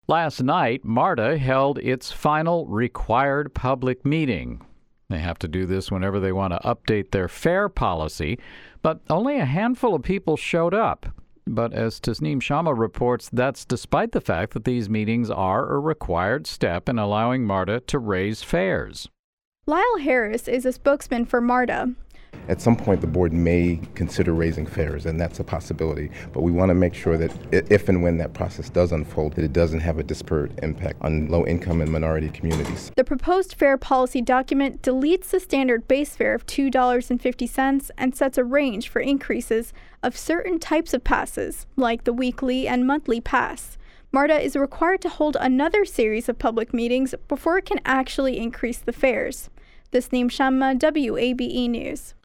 Last night, MARTA held its final required public meeting. They have to do this whenever they want to update their fare policy, but only a handful of people showed up. But as Tasneem Shamma reports, that's despite the fact that these meetings are a required step in allowing MARTA to raise fares. Lyle Harris is a spokesman for MARTA. At some point, the board may consider raising fares, and that's a possibility. But we want to make sure that if and when that process does unfold, that it doesn't have a disparate impact on low-income and minority communities. The proposed fare policy document deletes the standard base fare of $2.50 and sets a range for increases of certain types of passes, like the weekly and monthly pass. MARTA is required to hold another series of public meetings before it can actually increase the fares. Tasneem Shamma, WABE News.